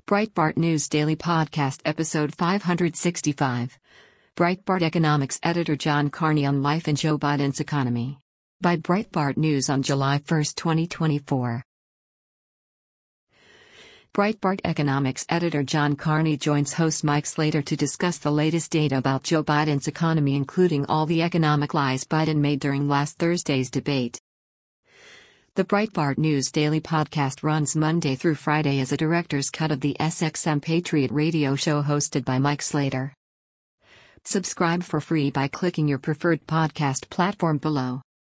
Breitbart News Daily Podcast Episode 565. Breitbart Economics Editor John Carney on Life and Joe Biden's Economy. By Breitbart News on July 1, 2024. Breitbart Economics Editor John Carney joins host Mike Slater to discuss the latest data about Joe Biden's economy, including all the economic lies Biden made during last Thursday's debate. The Breitbart News Daily Podcast runs Monday through Friday as a director's cut of the SXM Patriot radio show hosted by Mike Slater. Subscribe for free by clicking your preferred podcast platform below.